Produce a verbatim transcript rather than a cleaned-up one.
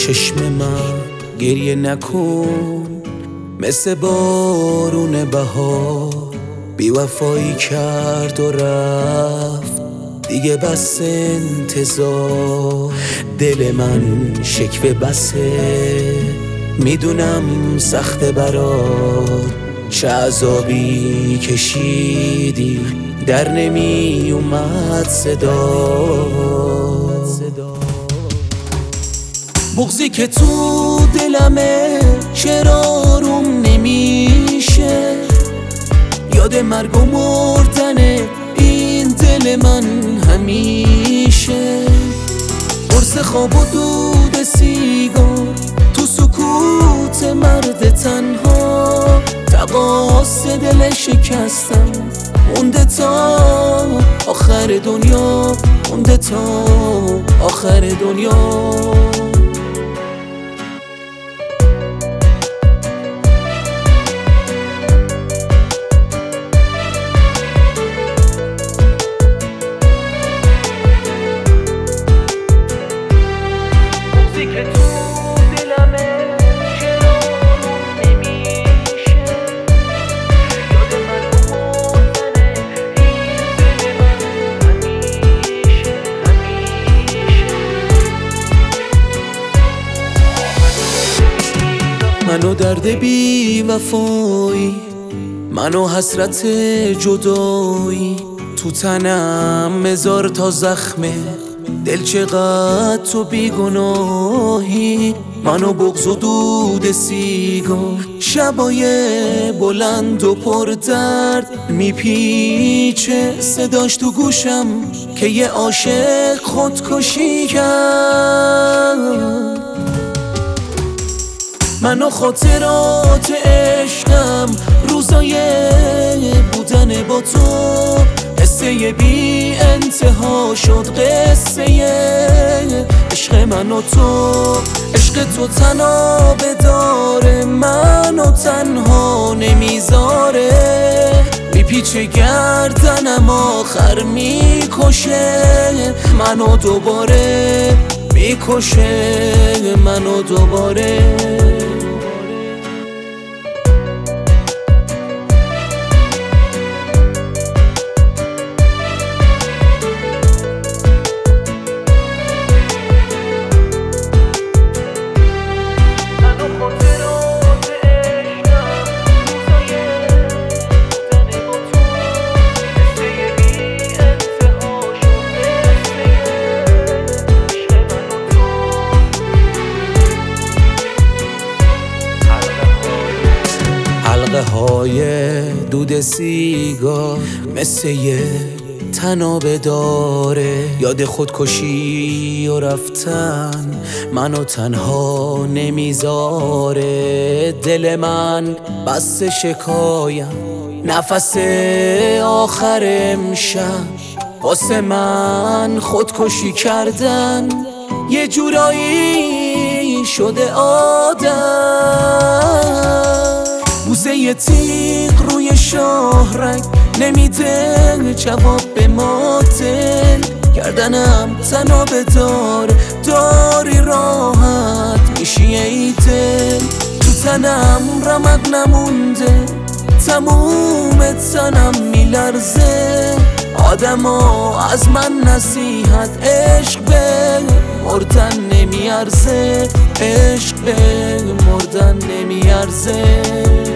چشم من گریه نکن، مثل بارون بهار بی وفایی کرد و رفت، دیگه بس انتظار. دل من شکوه بسه، میدونم سخت برات، چه عذابی کشیدی در نمی اومد صدا. بغضی که تو دلمه چرا آروم نمیشه، یاد مرگ و مردن این دل من همیشه. قرص خواب و دود سیگار تو سکوت مرد تنها، تقاص دل شکستم مونده تا آخر دنیا، مونده تا آخر دنیا. منو درد بی وفایی، منو حسرت جدایی، تو تنم مزار تا زخمه دل چقدر تو بیگناهی. منو بغض و دود سیگار، شبای بلند و پر درد میپیچه صداش تو گوشم که یه عاشق خودکشی کرد. منو خاطرات عشقم، روزای بودن با تو، قصه بی انتها شد قصه عشق من و تو. عشق تو تنها بداره، منو تنها نمیذاره، میپیچه گردنم آخر میکشه منو دوباره، میکشه منو دوباره. حلقه های دود سیگار مثل یه تنابه داره، یاد خودکشی و رفتن منو تنها نمیذاره. دل من بس شکایم نفس آخر امشب، واسه من خودکشی کردن یه جورایی شده عادت. بوسه یه تیغ روی شاهرگ نمیده جواب به ماتل، گردنم تنابه دار داری راحت میشی ای دل. تو تنم رمق نمونده، تموم تنم میلرزه، آدما از من نصیحت عشق به مردن نمیارزه، عشق به مردن نمیارزه.